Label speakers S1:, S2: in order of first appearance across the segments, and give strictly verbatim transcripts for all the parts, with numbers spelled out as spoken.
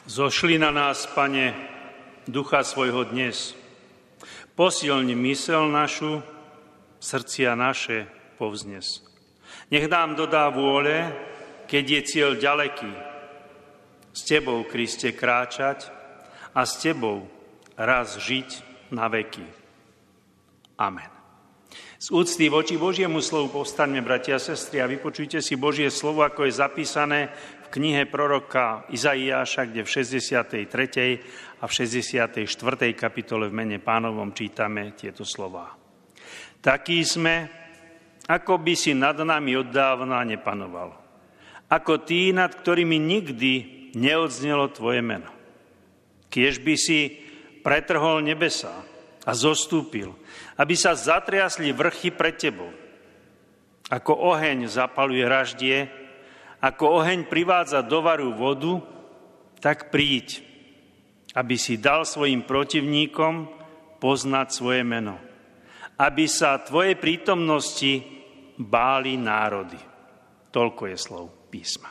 S1: Zošli na nás, Pane, ducha svojho dnes. Posilni mysel našu, srdcia naše povznes. Nech nám dodá vôle, keď je cieľ ďaleký. S Tebou, Kriste, kráčať a s Tebou raz žiť na veky. Amen. Z úcty voči Božiemu slovu povstaňme, bratia a sestry, a vypočujte si Božie slovo, ako je zapísané v knihe proroka Izaiáša, kde v šesťdesiatej tretej a v šesťdesiatej štvrtej kapitole v mene Pánovom čítame tieto slová. Takí sme, ako by si nad nami od dávna nepanoval. Ako tí, nad ktorými nikdy neodznelo Tvoje meno. Kiež by si pretrhol nebesá a zostúpil, aby sa zatriasli vrchy pred Tebou. Ako oheň zapaluje raždie, ako oheň privádza do varu vodu, tak príď, aby si dal svojim protivníkom poznať svoje meno. Aby sa Tvojej prítomnosti báli národy. Toľko je slov písma.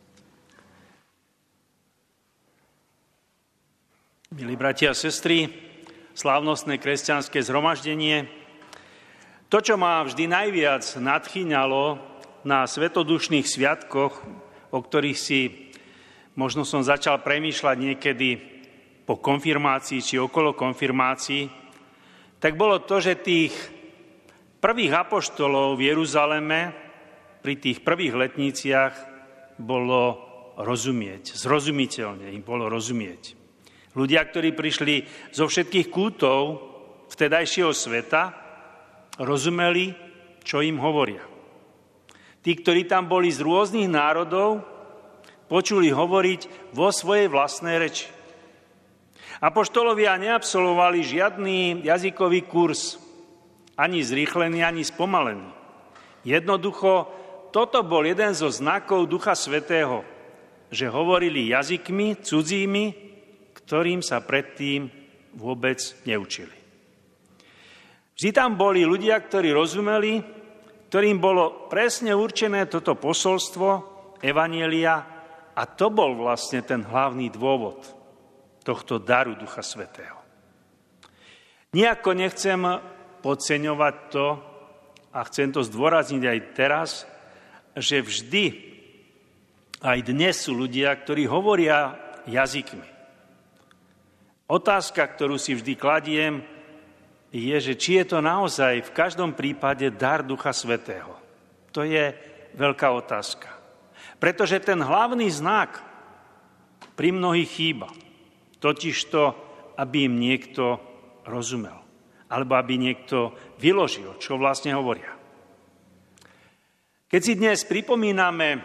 S1: Milí bratia a sestry, slávnostné kresťanské zhromaždenie, to, čo ma vždy najviac nadchýňalo na svetodušných sviatkoch, o ktorých si možno som začal premýšľať niekedy po konfirmácii či okolo konfirmácií, tak bolo to, že tých prvých apoštolov v Jeruzaleme pri tých prvých letniciach bolo rozumieť, zrozumiteľne im bolo rozumieť. Ľudia, ktorí prišli zo všetkých kútov vtedajšieho sveta, rozumeli, čo im hovoria. Tí, ktorí tam boli z rôznych národov, počuli hovoriť vo svojej vlastnej reči. Apoštolovia neabsolvovali žiadny jazykový kurz, ani zrýchlený, ani spomalený. Jednoducho, toto bol jeden zo znakov Ducha Svätého, že hovorili jazykmi cudzími, ktorým sa predtým vôbec neučili. Vždy tam boli ľudia, ktorí rozumeli, ktorým bolo presne určené toto posolstvo evanjelia, a to bol vlastne ten hlavný dôvod tohto daru Ducha Svätého. Nijako nechcem podceňovať to, a chcem to zdôrazniť aj teraz, že vždy, aj dnes sú ľudia, ktorí hovoria jazykmi. Otázka, ktorú si vždy kladiem, je, že či je to naozaj v každom prípade dar Ducha Svätého. To je veľká otázka. Pretože ten hlavný znak pri mnohých chýba. Totižto, aby im niekto rozumel. Alebo aby niekto vyložil, čo vlastne hovoria. Keď si dnes pripomíname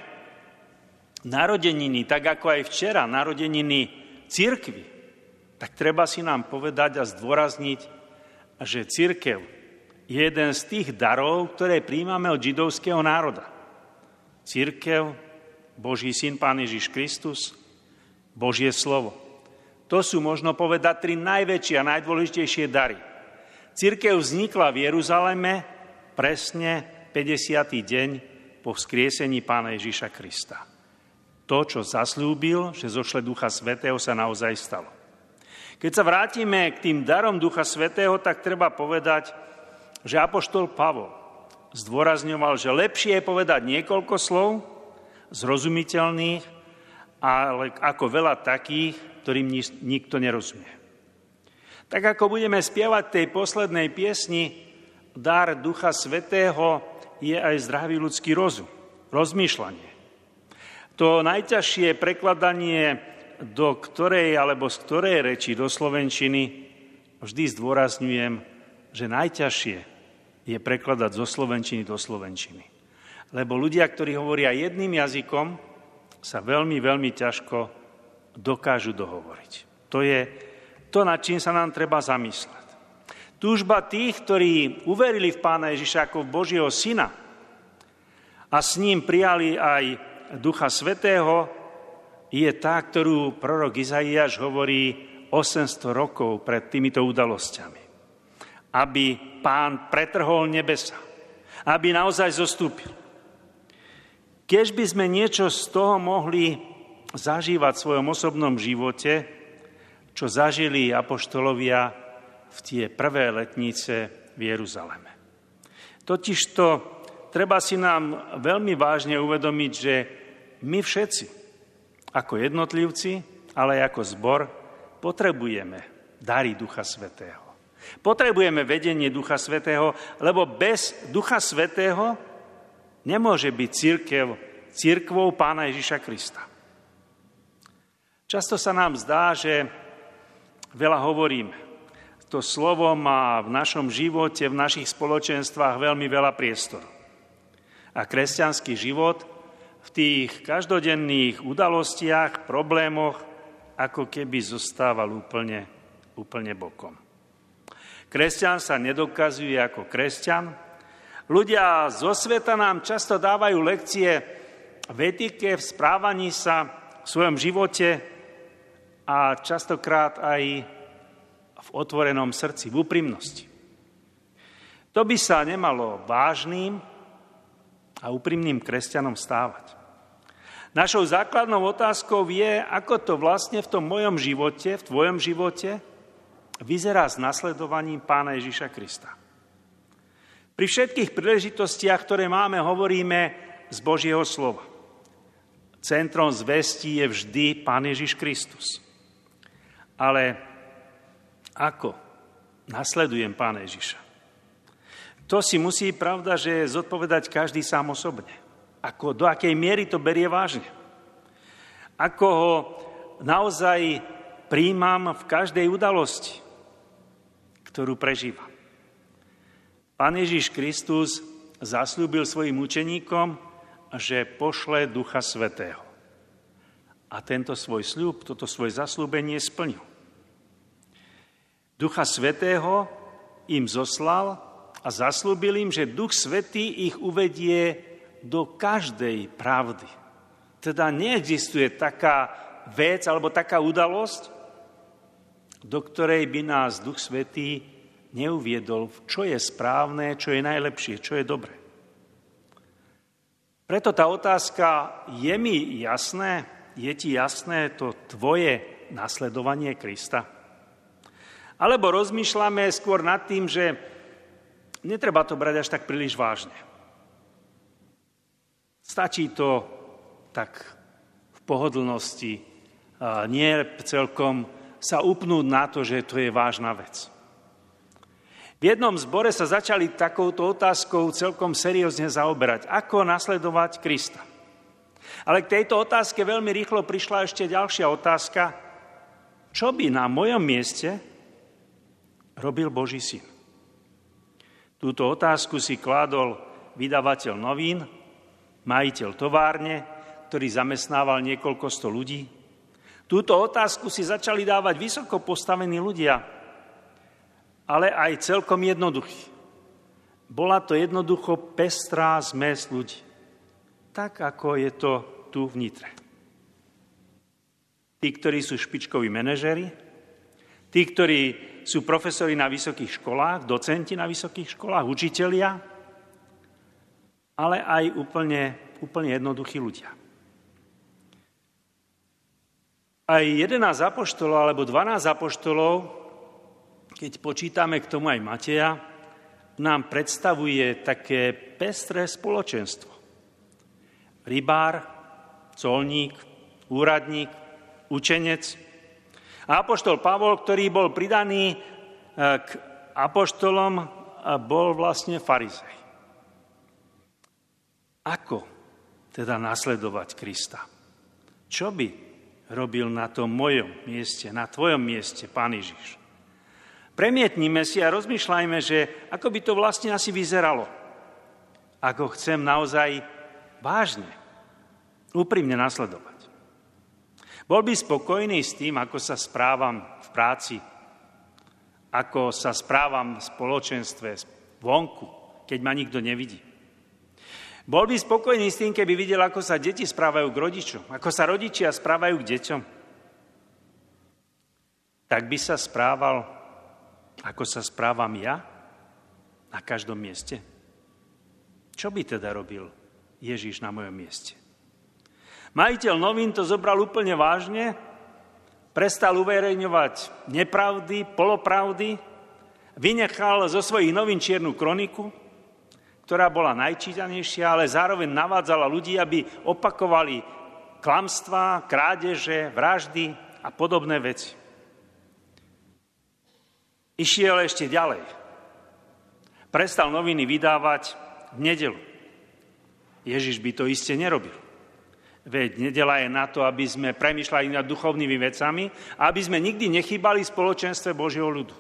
S1: narodeniny, tak ako aj včera, narodeniny cirkvi, tak treba si nám povedať a zdôrazniť, že cirkev je jeden z tých darov, ktoré príjmame od židovského národa. Cirkev, Boží syn, Pán Ježiš Kristus, Božie slovo. To sú, možno povedať, tri najväčšie a najdôležitejšie dary. Cirkev vznikla v Jeruzaleme presne päťdesiaty deň po vzkriesení Pána Ježiša Krista. To, čo zasľúbil, že zošle Ducha Svätého, sa naozaj stalo. Keď sa vrátime k tým darom Ducha Svätého, tak treba povedať, že apoštol Pavol zdôrazňoval, že lepšie je povedať niekoľko slov, zrozumiteľných, ale ako veľa takých, ktorým nikto nerozumie. Tak ako budeme spievať tej poslednej piesni, dar Ducha Svätého je aj zdravý ľudský rozum, rozmýšľanie. To najťažšie prekladanie do ktorej alebo z ktorej reči do slovenčiny vždy zdôrazňujem, že najťažšie je prekladať zo slovenčiny do slovenčiny. Lebo ľudia, ktorí hovoria jedným jazykom, sa veľmi, veľmi ťažko dokážu dohovoriť. To je to, nad čím sa nám treba zamysleť. Túžba tých, ktorí uverili v Pána Ježiša ako v Božieho syna a s ním prijali aj Ducha Svätého, je tá, ktorú prorok Izaiáš hovorí osemsto rokov pred týmito udalosťami. Aby Pán pretrhol nebesa, aby naozaj zostúpil. Keď by sme niečo z toho mohli zažívať v svojom osobnom živote, čo zažili apoštolovia v tie prvé letnice v Jeruzaleme. Totižto treba si nám veľmi vážne uvedomiť, že my všetci, ako jednotlivci, ale aj ako zbor, potrebujeme dary Ducha Svätého. Potrebujeme vedenie Ducha Svätého, lebo bez Ducha Svätého nemôže byť cirkev cirkvou Pána Ježiša Krista. Často sa nám zdá, že veľa hovoríme. To slovo má v našom živote, v našich spoločenstvách veľmi veľa priestoru. A kresťanský život v tých každodenných udalostiach, problémoch, ako keby zostával úplne, úplne bokom. Kresťan sa nedokazuje ako kresťan. Ľudia zo sveta nám často dávajú lekcie v etike, v správaní sa, v svojom živote a častokrát aj v otvorenom srdci, v úprimnosti. To by sa nemalo vážnym a úprimným kresťanom stávať. Našou základnou otázkou je, ako to vlastne v tom mojom živote, v tvojom živote vyzerá s nasledovaním Pána Ježiša Krista. Pri všetkých príležitostiach, ktoré máme, hovoríme z Božieho slova. Centrom zvesti je vždy Pán Ježiš Kristus. Ale ako nasledujem Pána Ježiša? To si musí, pravda, že zodpovedať každý sám osobne. Ako, do akej miery to berie vážne. Ako ho naozaj prijímam v každej udalosti, ktorú prežívam. Pán Ježiš Kristus zasľúbil svojim učeníkom, že pošle Ducha Svätého. A tento svoj sľub, toto svoje zasľúbenie splnil. Ducha Svätého im zoslal a zasľúbil im, že Duch Svätý ich uvedie do každej pravdy. Teda neexistuje taká vec alebo taká udalosť, do ktorej by nás Duch Svätý neuviedol, čo je správne, čo je najlepšie, čo je dobré. Preto tá otázka, je mi jasné, je ti jasné to tvoje nasledovanie Krista? Alebo rozmýšľame skôr nad tým, že netreba to brať až tak príliš vážne. Stačí to tak v pohodlnosti, nie celkom sa upnúť na to, že to je vážna vec. V jednom zbore sa začali takouto otázkou celkom seriózne zaoberať. Ako nasledovať Krista? Ale k tejto otázke veľmi rýchlo prišla ešte ďalšia otázka. Čo by na mojom mieste robil Boží syn? Túto otázku si kládol vydavateľ novín, majiteľ továrne, ktorý zamestnával niekoľko sto ľudí. Túto otázku si začali dávať vysoko postavení ľudia, ale aj celkom jednoduchý. Bola to jednoducho pestrá zmes ľudí. Tak, ako je to tu v Nitre. Tí, ktorí sú špičkoví manažéri, tí, ktorí sú profesori na vysokých školách, docenti na vysokých školách, učitelia, ale aj úplne, úplne jednoduchí ľudia. Aj jedenásť apoštolov alebo dvanásť apoštolov, keď počítame k tomu aj Mateja, nám predstavuje také pestré spoločenstvo. Rybár, colník, úradník, učenec a apoštol Pavol, ktorý bol pridaný k apoštolom, bol vlastne farizej. Ako teda nasledovať Krista? Čo by robil na tom mojom mieste, na tvojom mieste Pán Ježiš? Premietnime si a rozmýšľajme, že ako by to vlastne asi vyzeralo. Ako chcem naozaj vážne, úprimne nasledovať. Bol by spokojný s tým, ako sa správam v práci, ako sa správam v spoločenstve vonku, keď ma nikto nevidí. Bol by spokojný s tým, keby videl, ako sa deti správajú k rodičom, ako sa rodičia správajú k deťom. Tak by sa správal, ako sa správam ja na každom mieste. Čo by teda robil Ježiš na mojom mieste? Majiteľ novín to zobral úplne vážne, prestal uverejňovať nepravdy, polopravdy, vynechal zo svojich novín čiernu kroniku, ktorá bola najčítanejšia, ale zároveň navádzala ľudí, aby opakovali klamstvá, krádeže, vraždy a podobné veci. Išiel ešte ďalej. Prestal noviny vydávať v nedeľu. Ježiš by to iste nerobil. Veď nedeľa je na to, aby sme premýšľali nad duchovnými vecami a aby sme nikdy nechýbali v spoločenstve Božieho ľudu.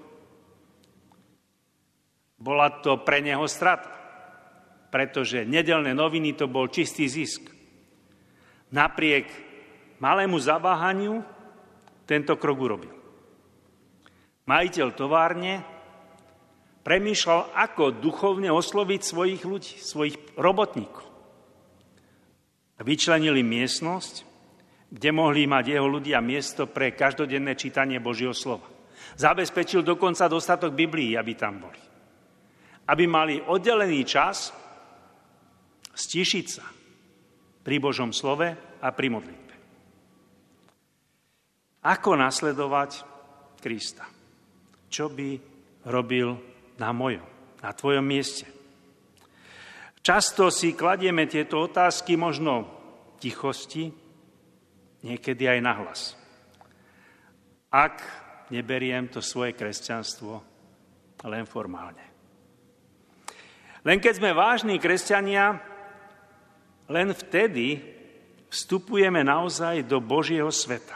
S1: Bola to pre neho strata, pretože nedeľné noviny to bol čistý zisk. Napriek malému zaváhaniu tento krok urobil. Majiteľ továrne premýšľal, ako duchovne osloviť svojich ľudí, svojich robotníkov. Vyčlenili miestnosť, kde mohli mať jeho ľudia miesto pre každodenné čítanie Božieho slova. Zabezpečil dokonca dostatok Biblií, aby tam boli. Aby mali oddelený čas stíšiť sa pri Božom slove a pri modlitbe. Ako nasledovať Krista? Čo by robil na mojom, na tvojom mieste? Často si kladieme tieto otázky možno v tichosti, niekedy aj nahlas. Ak neberiem to svoje kresťanstvo len formálne. Len keď sme vážni kresťania, len vtedy vstupujeme naozaj do Božieho sveta.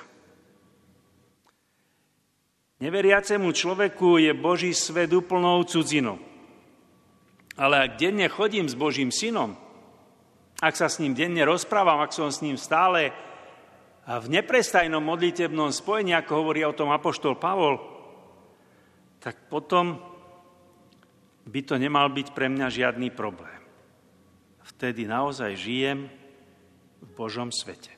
S1: Neveriacemu človeku je Boží svet úplnou cudzinou. Ale ak denne chodím s Božím synom, ak sa s ním denne rozprávam, ak som s ním stále v neprestajnom modlitebnom spojení, ako hovorí o tom apoštol Pavol, tak potom by to nemal byť pre mňa žiadny problém. Vtedy naozaj žijem v Božom svete.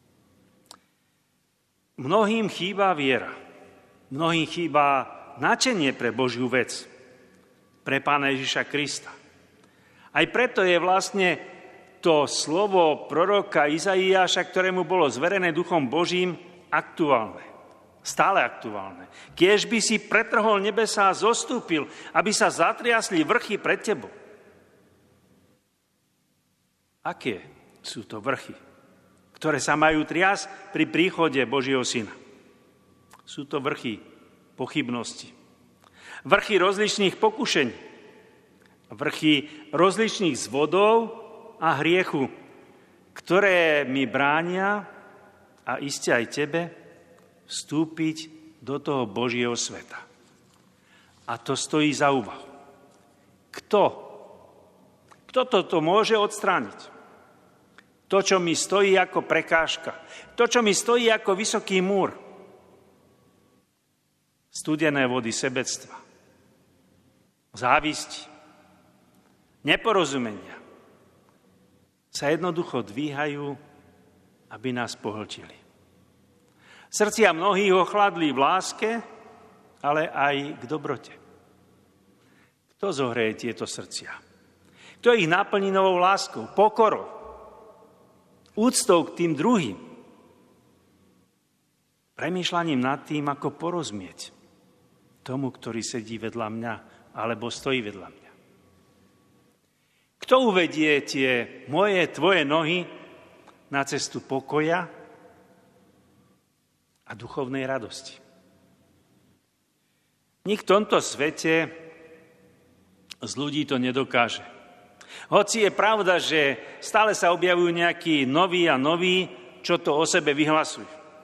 S1: Mnohým chýba viera. Mnohým chýba nadšenie pre Božiu vec, pre Pána Ježiša Krista. Aj preto je vlastne to slovo proroka Izaiáša, ktorému bolo zverené Duchom Božím, aktuálne. Stále aktuálne. Kiež by si pretrhol nebesá a zostúpil, aby sa zatriasli vrchy pred tebou. Aké sú to vrchy, ktoré sa majú triasť pri príchode Božieho syna? Sú to vrchy pochybnosti. Vrchy rozličných pokušení. Vrchy rozličných zvodov a hriechu, ktoré mi bránia a iste aj tebe vstúpiť do toho Božieho sveta. A to stojí za úvahu. Kto? Kto toto môže odstrániť? To, čo mi stojí ako prekážka. To, čo mi stojí ako vysoký múr. Studené vody sebectva. Závisti. Neporozumenia. Sa jednoducho dvíhajú, aby nás pohltili. Srdcia mnohých ochladli v láske, ale aj k dobrote. Kto zohreje tieto srdcia? Kto ich naplní novou láskou, pokorou, úctou k tým druhým, premýšľaním nad tým, ako porozumieť tomu, ktorý sedí vedľa mňa, alebo stojí vedľa mňa. Kto uvedie tie moje, tvoje nohy na cestu pokoja a duchovnej radosti? Nik v tomto svete z ľudí to nedokáže. Hoci je pravda, že stále sa objavujú nejakí noví a noví, čo to o sebe vyhlasujú.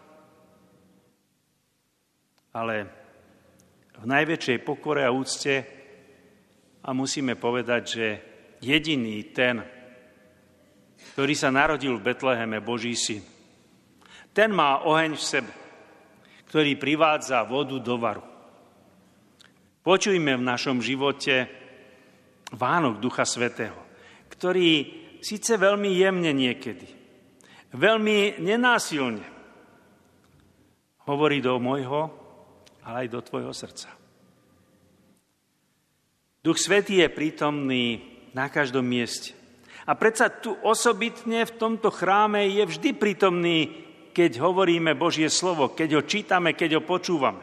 S1: Ale v najväčšej pokore a úcte a musíme povedať, že jediný ten, ktorý sa narodil v Betleheme, Boží syn, ten má oheň v sebe, ktorý privádza vodu do varu. Počujme v našom živote vánok Ducha Svätého, ktorý síce veľmi jemne niekedy, veľmi nenásilne hovorí do môjho, ale aj do tvojho srdca. Duch Svätý je prítomný na každom mieste. A predsa tu osobitne v tomto chráme je vždy prítomný, keď hovoríme Božie slovo, keď ho čítame, keď ho počúvame.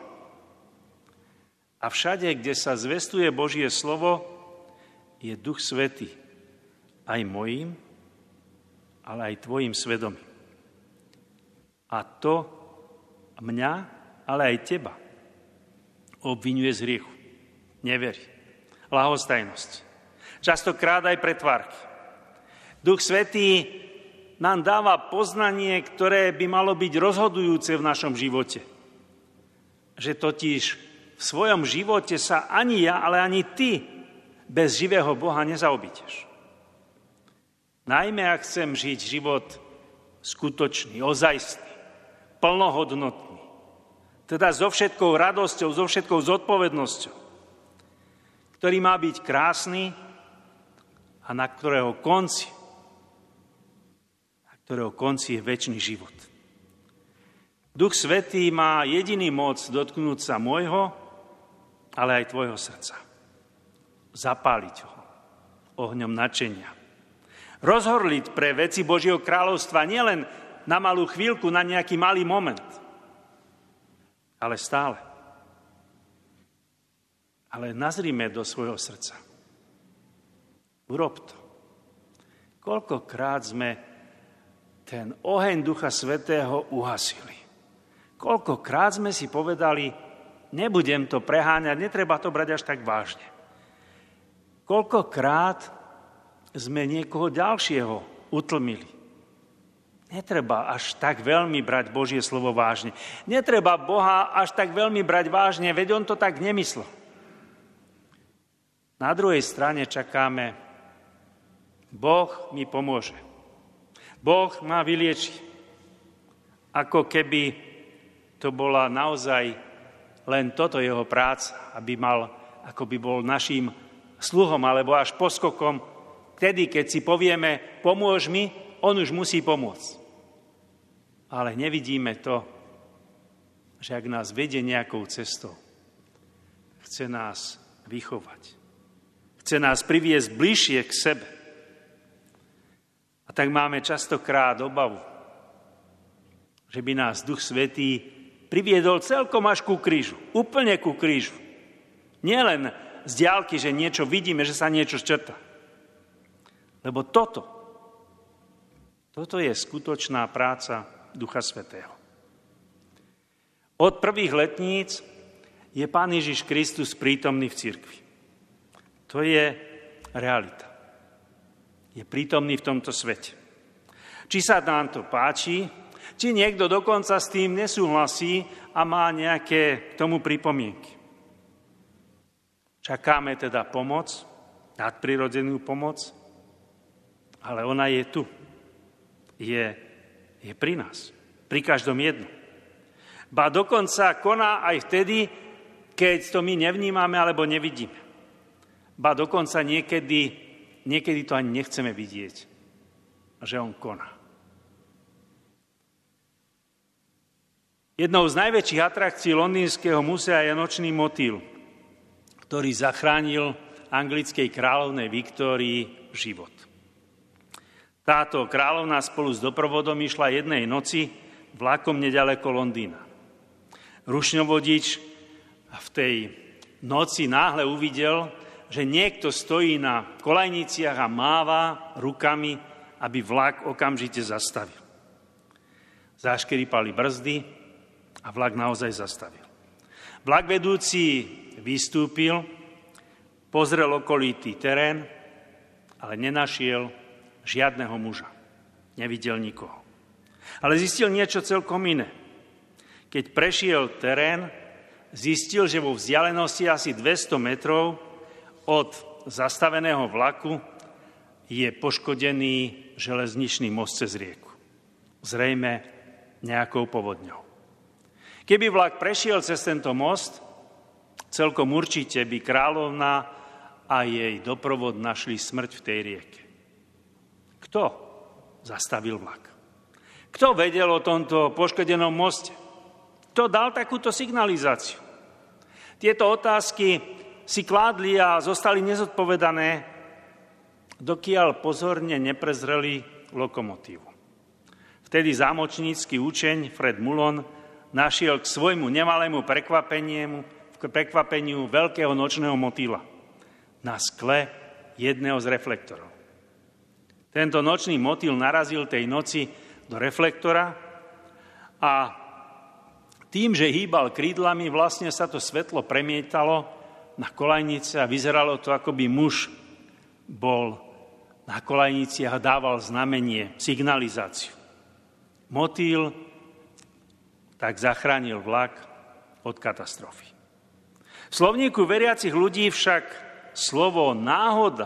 S1: A všade, kde sa zvestuje Božie slovo, je Duch Svätý. Aj mojím, ale aj tvojim svedomím. A to mňa, ale aj teba obviňuje z hriechu, neverí, ľahostajnosti. Častokrát aj pretvárky. Duch Svätý nám dáva poznanie, ktoré by malo byť rozhodujúce v našom živote. Že totiž v svojom živote sa ani ja, ale ani ty bez živého Boha nezaobídeš. Najmä ak chcem žiť život skutočný, ozajstný, plnohodnotný. Teda so všetkou radosťou, so všetkou zodpovednosťou, ktorý má byť krásny a na ktorého konci ktorého konci je večný život. Duch Svätý má jediný moc dotknúť sa môjho, ale aj tvojho srdca. Zapáliť ho ohňom nadšenia. Rozhorliť pre veci Božieho kráľovstva nielen na malú chvíľku, na nejaký malý moment, ale stále. Ale nazrime do svojho srdca. Urob to. Koľkokrát sme ten oheň Ducha Svätého uhasili. Koľkokrát sme si povedali, nebudem to preháňať, netreba to brať až tak vážne. Koľkokrát sme niekoho ďalšieho utlmili. Netreba až tak veľmi brať Božie slovo vážne. Netreba Boha až tak veľmi brať vážne, veď on to tak nemyslel. Na druhej strane čakáme, Boh mi pomôže. Boh ma vylieči. Ako keby to bola naozaj len toto jeho práca, aby mal, ako by bol naším sluhom alebo až poskokom, vtedy, keď si povieme, pomôž mi, on už musí pomôcť. Ale nevidíme to, že ak nás vedie nejakou cestou, chce nás vychovať. Chce nás priviesť bližšie k sebe. A tak máme častokrát obavu, že by nás Duch Svätý priviedol celkom až ku krížu. Úplne ku krížu. Nie len z diaľky, že niečo vidíme, že sa niečo ščrta. Lebo toto, toto je skutočná práca Ducha Svätého. Od prvých letníc je Pán Ježiš Kristus prítomný v cirkvi. To je realita. Je prítomný v tomto svete. Či sa nám to páči, či niekto dokonca s tým nesúhlasí a má nejaké k tomu pripomienky. Čakáme teda pomoc, nadprirodzenú pomoc, ale ona je tu. Je, je pri nás. Pri každom jednom. Ba dokonca koná aj vtedy, keď to my nevnímame alebo nevidíme. Ba dokonca niekedy Niekedy to ani nechceme vidieť, že on koná. Jednou z najväčších atrakcií londýnskeho múzea je nočný motýl, ktorý zachránil anglickej kráľovnej Viktórii život. Táto kráľovná spolu s doprovodom išla jednej noci vlakom nedaleko Londýna. Rušňovodič v tej noci náhle uvidel, že niekto stojí na kolajniciach a máva rukami, aby vlak okamžite zastavil. Zaškripali brzdy a vlak naozaj zastavil. Vlak vedúci vystúpil, pozrel okolitý terén, ale nenašiel žiadneho muža. Nevidel nikoho. Ale zistil niečo celkom iné. Keď prešiel terén, zistil, že vo vzdialenosti asi dvesto metrov od zastaveného vlaku je poškodený železničný most cez rieku. Zrejme nejakou povodňou. Keby vlak prešiel cez tento most, celkom určite by kráľovna a jej doprovod našli smrť v tej rieke. Kto zastavil vlak? Kto vedel o tomto poškodenom moste? Kto dal takúto signalizáciu? Tieto otázky si kládli a zostali nezodpovedané dokiaľ pozorne neprezreli lokomotívu. Vtedy zámočnícky učeň Fred Mulon našiel k svojmu nemalému prekvapeniu, prekvapeniu veľkého nočného motýla na skle jedného z reflektorov. Tento nočný motýl narazil tej noci do reflektora a tým, že hýbal krídlami, vlastne sa to svetlo premietalo na kolajnice a vyzeralo to, ako by muž bol na kolajnici a dával znamenie, signalizáciu. Motýl tak zachránil vlak od katastrofy. V slovníku veriacich ľudí však slovo náhoda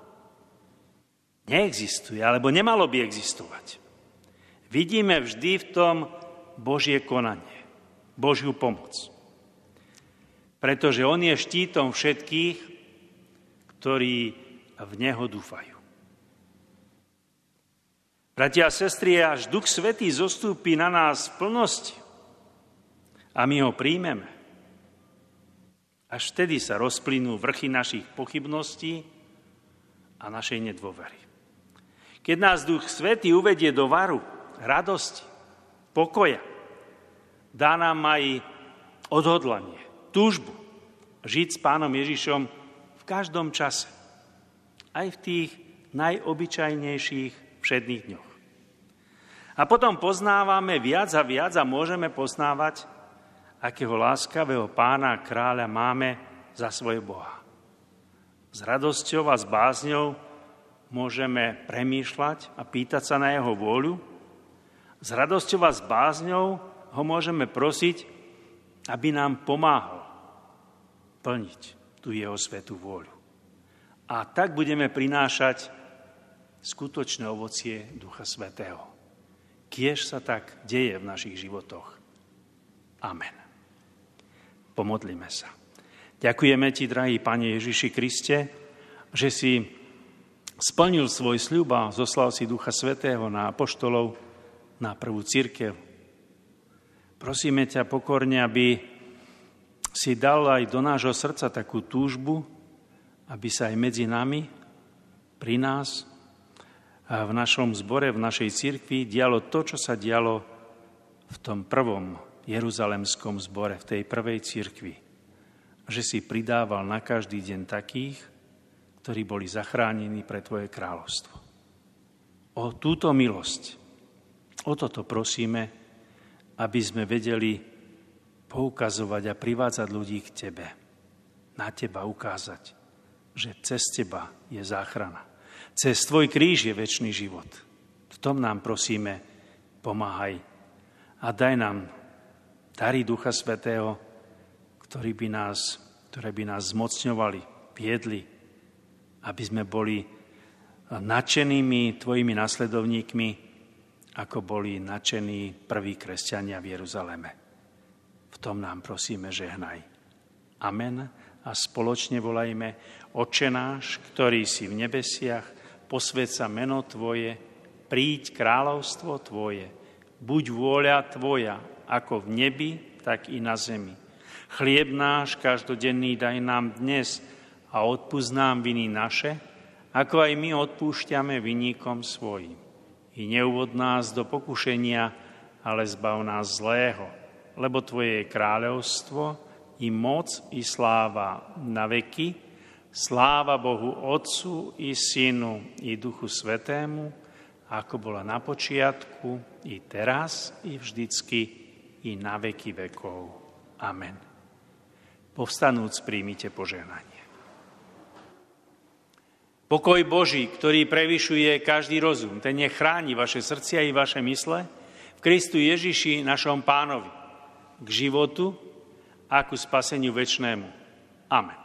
S1: neexistuje, alebo nemalo by existovať. Vidíme vždy v tom Božie konanie, Božiu pomoc. Pretože on je štítom všetkých, ktorí v neho dúfajú. Bratia a sestry, až Duch Svätý zostúpi na nás v plnosti a my ho príjmeme, až vtedy sa rozplynú vrchy našich pochybností a našej nedôvery. Keď nás Duch Svätý uvedie do varu, radosti, pokoja, dá nám aj odhodlanie, túžbu žiť s Pánom Ježišom v každom čase, aj v tých najobyčajnejších všedných dňoch. A potom poznávame viac a viac a môžeme poznávať, akého láskavého Pána a kráľa máme za svojho Boha. S radosťou a s bázňou môžeme premýšľať a pýtať sa na jeho vôľu. S radosťou a s bázňou ho môžeme prosiť, aby nám pomáhal plniť tú jeho svätú vôľu. A tak budeme prinášať skutočné ovocie Ducha Svätého. Kiež sa tak deje v našich životoch. Amen. Pomodlíme sa. Ďakujeme ti, drahý Pane Ježiši Kriste, že si splnil svoj sľub a zoslal si Ducha Svätého na apoštolov, na prvú cirkev. Prosíme ťa pokorne, aby si dal aj do nášho srdca takú túžbu, aby sa aj medzi nami, pri nás, a v našom zbore, v našej cirkvi dialo to, čo sa dialo v tom prvom jeruzalemskom zbore, v tej prvej cirkvi. Že si pridával na každý deň takých, ktorí boli zachránení pre tvoje kráľovstvo. O túto milosť, o toto prosíme, aby sme vedeli poukazovať a privádzať ľudí k tebe. Na teba ukázať, že cez teba je záchrana. Cez tvoj kríž je večný život. V tom nám prosíme, pomáhaj a daj nám dary Ducha Svätého, ktorý by nás, ktoré by nás zmocňovali, viedli, aby sme boli nadšenými tvojimi nasledovníkmi, ako boli nadšení prví kresťania v Jeruzaleme. V tom nám prosíme, žehnaj. Amen. A spoločne volajme: Otče náš, ktorý si v nebesiach, posväť sa meno tvoje, príď kráľovstvo tvoje, buď vôľa tvoja, ako v nebi, tak i na zemi. Chlieb náš každodenný daj nám dnes a odpusť nám viny naše, ako aj my odpúšťame vinníkom svojim. I neuvod nás do pokušenia, ale zbav nás zlého, lebo tvoje je kráľovstvo, i moc, i sláva na veky. Sláva Bohu Otcu, i Synu, i Duchu Svätému, ako bola na počiatku, i teraz, i vždycky, i na veky vekov. Amen. Povstanúc, príjmite požehnanie. Pokoj Boží, ktorý prevyšuje každý rozum, ten nech chráni vaše srdcia i vaše mysle v Kristu Ježiši, našom Pánovi, k životu a ku spaseniu večnému. Amen.